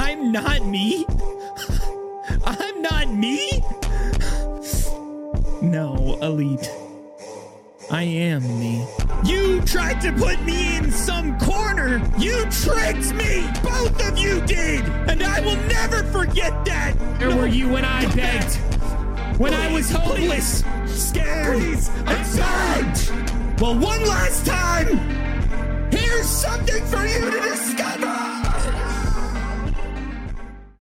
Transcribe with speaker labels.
Speaker 1: I'm not me? I'm not me? No, Elite. I am me. You tried to put me in some corner. You tricked me. Both of you did. And I will never forget that. Where were you when I begged? When I was hopeless, scared, and sad. Well, one last time. Here's something for you to discover.